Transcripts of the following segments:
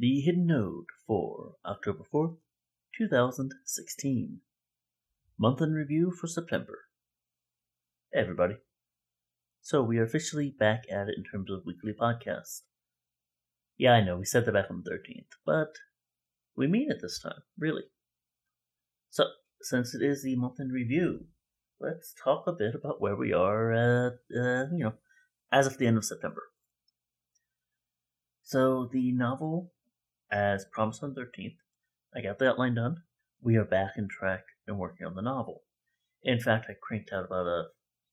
The Hidden Node for October 4th, 2016. Month in review for September. Hey everybody. So we are officially back at it in terms of weekly podcast. Yeah, I know, we said that back on the 13th, but we mean it this time, really. So, since it is the month in review, let's talk a bit about where we are at, as of the end of September. So, the novel, as promised on the 13th, I got the outline done. We are back in track and working on the novel. In fact, I cranked out about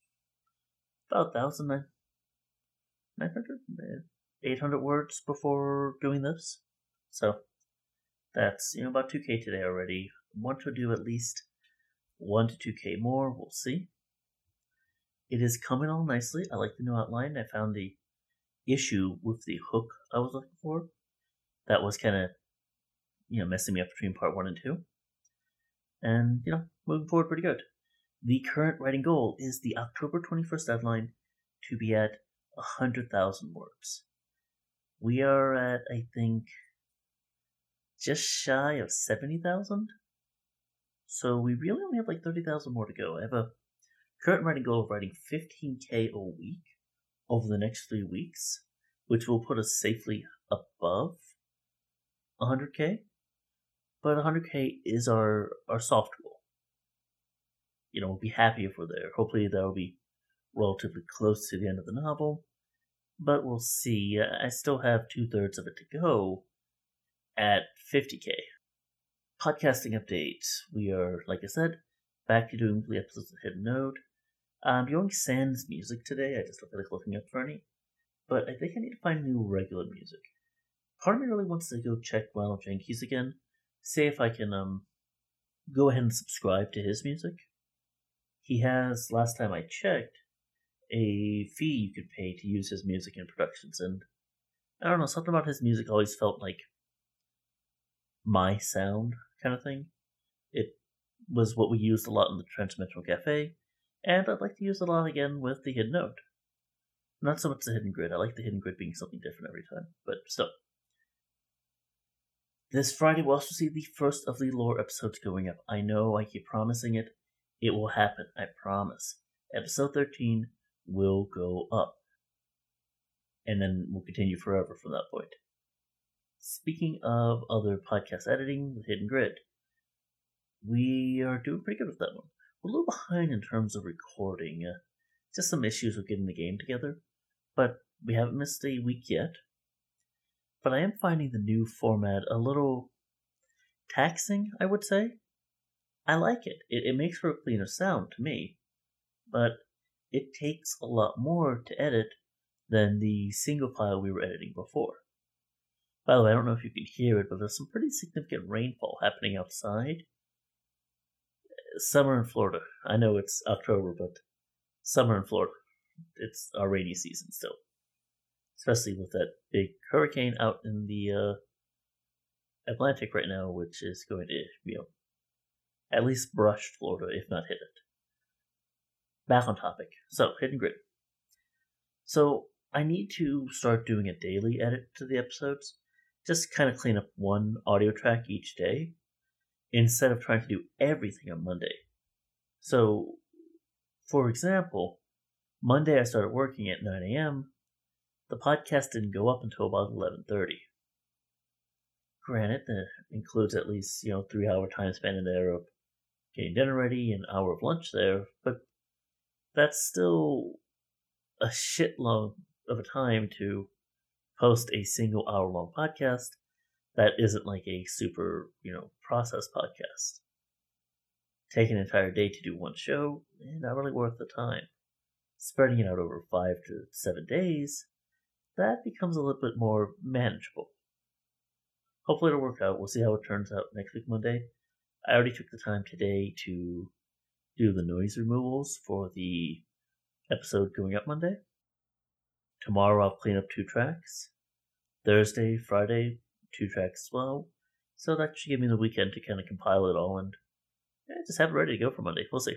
800 words before doing this. So that's about 2K today already. Want to do at least 1 to 2K more. We'll see. It is coming on nicely. I like the new outline. I found the issue with the hook I was looking for. That was kind of messing me up between part 1 and 2. And moving forward pretty good. The current writing goal is the October 21st deadline to be at 100,000 words. We are at, I think, just shy of 70,000. So we really only have like 30,000 more to go. I have a current writing goal of writing 15K a week over the next 3 weeks, which will put us safely above 100K. But 100K is our soft goal. We'll be happy if we're there. Hopefully that will be relatively close to the end of the novel, but we'll see. I still have 2/3 of it to go at 50K. Podcasting update. We are, like I said, back to doing weekly episodes of Hidden Node. I'm doing sans music today. I just looked at looking up for any, but I think I need to find new regular music. Part of me really wants to go check Ronald Jenkins again, see if I can go ahead and subscribe to his music. He has, last time I checked, a fee you could pay to use his music in productions, and I don't know, something about his music always felt like my sound kind of thing. It was what we used a lot in the Transdimensional Cafe, and I'd like to use it a lot again with the Hidden Node. Not so much the Hidden Grid. I like the Hidden Grid being something different every time, but still. This Friday we'll also see the first of the lore episodes going up. I know, I keep promising it. It will happen, I promise. Episode 13 will go up. And then we'll continue forever from that point. Speaking of other podcast editing with Hidden Grid, we are doing pretty good with that one. We're a little behind in terms of recording. Just some issues with getting the game together. But we haven't missed a week yet. But I am finding the new format a little taxing, I would say. I like it. It makes for a cleaner sound to me. But it takes a lot more to edit than the single file we were editing before. By the way, I don't know if you can hear it, but there's some pretty significant rainfall happening outside. Summer in Florida. I know it's October, but summer in Florida. It's our rainy season still. Especially with that big hurricane out in the Atlantic right now, which is going to, at least brush Florida, if not hit it. Back on topic. So, Hidden Grid. So, I need to start doing a daily edit to the episodes. Just kind of clean up one audio track each day, instead of trying to do everything on Monday. So, for example, Monday I started working at 9 a.m. The podcast didn't go up until about 11:30. Granted, that includes at least 3-hour time span in there of getting dinner ready, an hour of lunch there, but that's still a shitload of a time to post a single hour-long podcast that isn't like a super, processed podcast. Taking an entire day to do one show, not really worth the time. Spreading it out over 5 to 7 days, that becomes a little bit more manageable. Hopefully it'll work out. We'll see how it turns out next week, Monday. I already took the time today to do the noise removals for the episode going up Monday. Tomorrow I'll clean up 2 tracks. Thursday, Friday, 2 tracks as well. So that should give me the weekend to kind of compile it all and just have it ready to go for Monday. We'll see.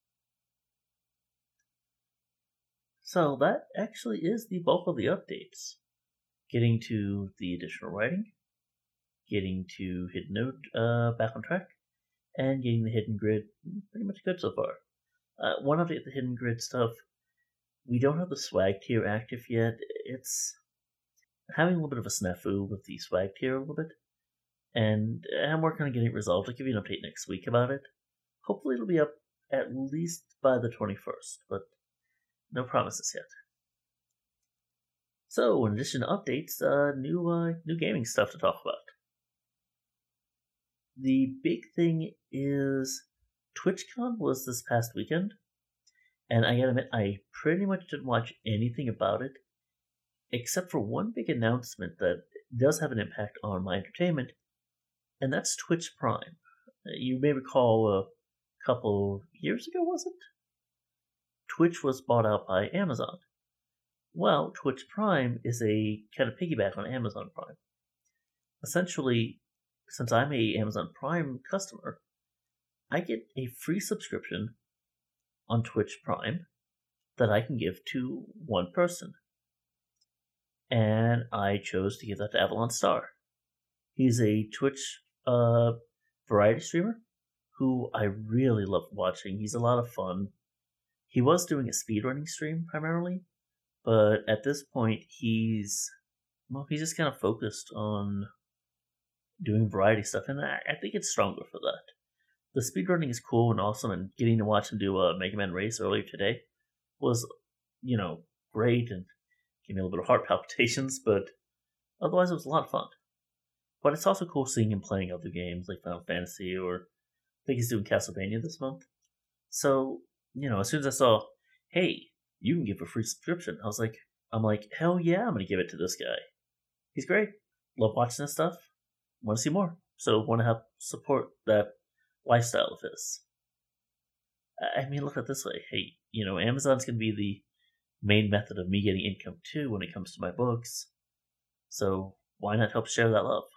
So that actually is the bulk of the updates. Getting to the additional writing. getting to Hidden Node back on track, and getting the Hidden Grid pretty much good so far. One update, the Hidden Grid stuff, we don't have the swag tier active yet. It's having a little bit of a snafu with the swag tier a little bit, and I'm working on getting it resolved. I'll give you an update next week about it. Hopefully it'll be up at least by the 21st, but no promises yet. So, in addition to updates, new gaming stuff to talk about. The big thing is TwitchCon was this past weekend, and I gotta admit, I pretty much didn't watch anything about it, except for one big announcement that does have an impact on my entertainment, and that's Twitch Prime. You may recall a couple years ago, was it? Twitch was bought out by Amazon. Well, Twitch Prime is a kind of piggyback on Amazon Prime. Essentially, since I'm a Amazon Prime customer, I get a free subscription on Twitch Prime that I can give to one person. And I chose to give that to Avalon Star. He's a Twitch variety streamer who I really love watching. He's a lot of fun. He was doing a speedrunning stream primarily, but at this point he's just kind of focused on doing variety stuff, and I think it's stronger for that. The speedrunning is cool and awesome, and getting to watch him do a Mega Man race earlier today was, great and gave me a little bit of heart palpitations, but otherwise it was a lot of fun. But it's also cool seeing him playing other games like Final Fantasy, or I think he's doing Castlevania this month. So, as soon as I saw, hey, you can give a free subscription, I'm like, hell yeah, I'm gonna give it to this guy. He's great. Love watching this stuff. Want to see more. So want to help support that lifestyle of his. I mean, look at it this way. Hey, Amazon's gonna be the main method of me getting income too when it comes to my books. So why not help share that love?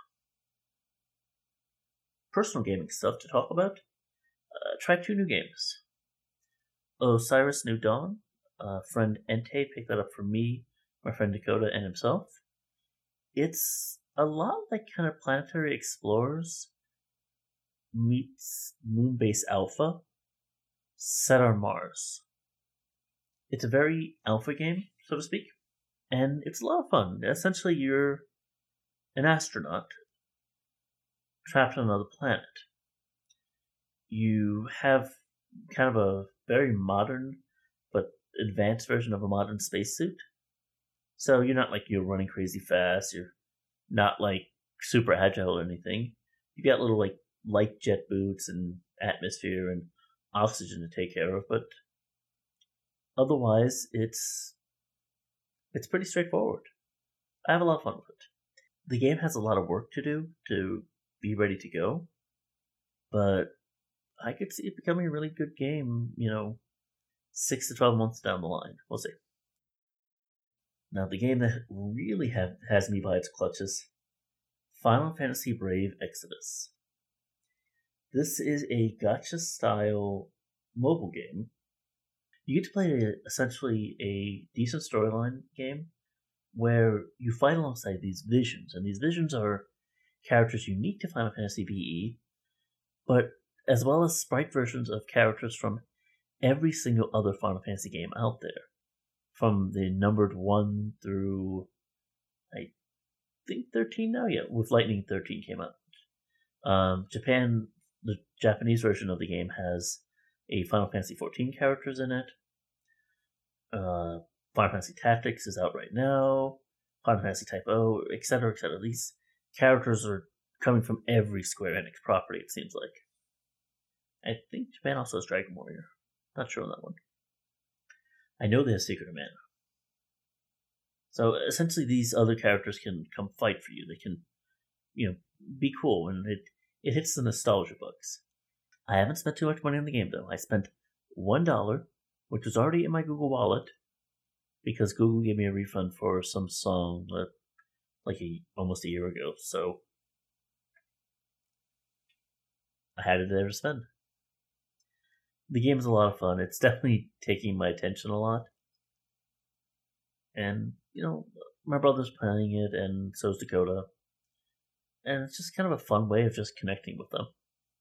Personal gaming stuff to talk about. Try 2 new games. Osiris New Dawn. Friend Entei picked that up for me, my friend Dakota, and himself. It's a lot like kind of Planetary Explorers meets Moonbase Alpha set on Mars. It's a very alpha game, so to speak, and it's a lot of fun. Essentially, you're an astronaut trapped on another planet. You have kind of a very modern but advanced version of a modern spacesuit. So you're not like you're running crazy fast, you're not like super agile or anything. You got little like light jet boots and atmosphere and oxygen to take care of, but otherwise it's pretty straightforward. I have a lot of fun with it. The game has a lot of work to do to be ready to go, but I could see it becoming a really good game, 6 to 12 months down the line. We'll see. Now, the game that really has me by its clutches, Final Fantasy Brave Exodus. This is a gacha-style mobile game. You get to play essentially a decent storyline game where you fight alongside these visions, and these visions are characters unique to Final Fantasy VE, but as well as sprite versions of characters from every single other Final Fantasy game out there. From the numbered 1 through, I think 13 now? Yeah, with Lightning 13 came out. Japan, the Japanese version of the game has a Final Fantasy 14 characters in it. Final Fantasy Tactics is out right now. Final Fantasy Type O, etc., etc. These characters are coming from every Square Enix property, it seems like. I think Japan also has Dragon Warrior. Not sure on that one. I know they have Secret of Mana. So essentially these other characters can come fight for you. They can, be cool, and it hits the nostalgia bugs. I haven't spent too much money on the game though. I spent $1, which was already in my Google Wallet, because Google gave me a refund for some song almost a year ago, so I had it there to spend. The game is a lot of fun. It's definitely taking my attention a lot. And, my brother's playing it, and so's Dakota. and it's just kind of a fun way of just connecting with them.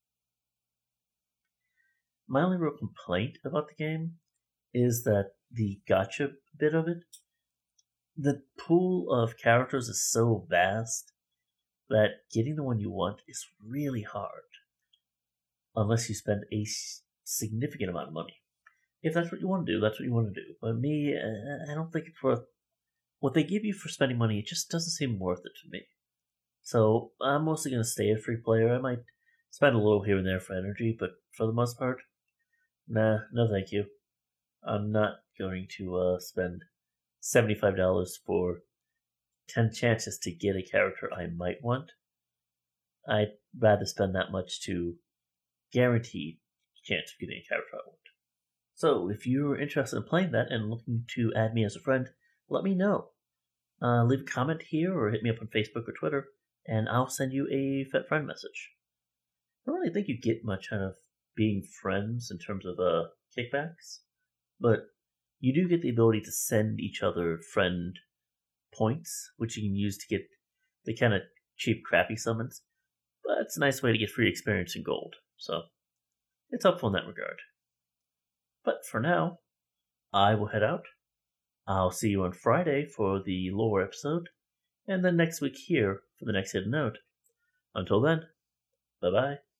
My only real complaint about the game is that the gacha bit of it, the pool of characters is so vast that getting the one you want is really hard unless you spend a significant amount of money. If that's what you want to do, that's what you want to do. But me, I don't think it's worth what they give you for spending money. It just doesn't seem worth it to me. So I'm mostly going to stay a free player. I might spend a little here and there for energy, but for the most part, nah, no thank you. I'm not going to spend $75 for 10 chances to get a character I might want. I'd rather spend that much to guaranteed chance of getting a character I want. So if you're interested in playing that and looking to add me as a friend, let me know. Leave a comment here or hit me up on Facebook or Twitter, and I'll send you a friend message. I don't really think you get much out of being friends in terms of kickbacks, but you do get the ability to send each other friend points, which you can use to get the kind of cheap, crappy summons. But it's a nice way to get free experience and gold, so it's helpful in that regard. But for now, I will head out. I'll see you on Friday for the lore episode, and then next week here for the next hidden note. Until then, bye bye.